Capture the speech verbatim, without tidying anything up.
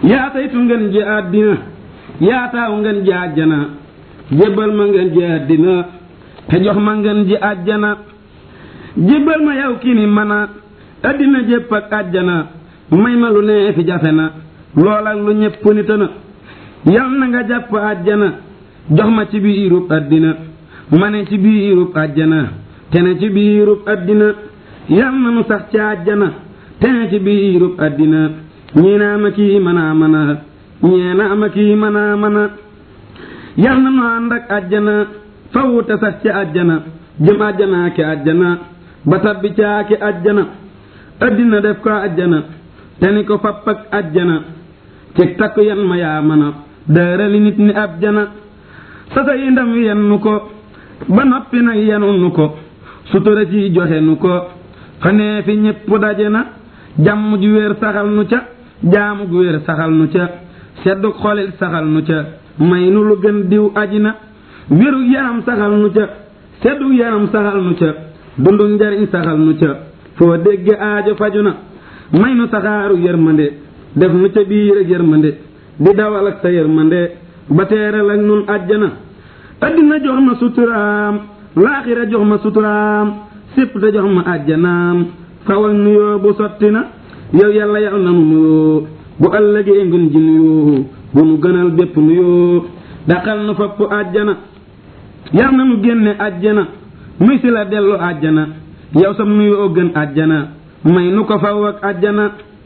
yaa saytu ngeen ji àddina yaa taaw ngeen ji àjjana jébbal ma ngeen ji àddina te jox ma ngeen ji àjjana jébbal ma yow kii ni mana àddina jépp ak àjjana may ma lu nee fi jafe na lool ak lu ñépp nita na yal na nga jàpp àjjana jox ma ci biirub àddina ma ne ci biirub àjjana te ne ci biirub àddina yal na nu sax ci àjjana te ne ci biirub àddina ñii naa ma kii mana mana ñee naa ma kii mana mana yal na nu ànd ak àjjana faw te sax ci àjjana jëm àjjana ki àjjana ba tabbi caa ki àjjana àddina def ko àjjana te ni ko fapp ak àjjana ci takku yan ma yaa mana dërali nit ni ab jana sasa yi ndam yen nu ko ba noppi nag yenu nu ko sutura ci joxe nu ko xanee fi ñépp daje na jàmm ju wér saxal nu ca jaamu gu wér saxal nu ca seddu xolit saxal nu ca may nu lu gën diw aji na wéru yaram saxal nu ca seddu yaram saxal nu ca dundu njariñ saxal nu ca foo dégge aajo faju na may nu saxaaru yërmande def nu ca biir ak yërmande di dawal ak sa yërmande ba teeral ak nun àjjana addina jox ma suturaam laaxira jox ma suturaam sépp te jox ma àjjanaam fawal nuyoo bu sotti na yow yàlla yal na nu nuyoo bu ëllëgee ngeen ji nuyoo bu nu gënal bépp nuyoo daqal nu fopp àjjana yal na nu génne àjjana muy si la dellu àjjana yow sam nuyoo gën àjjana may nu ko faw ak àjjana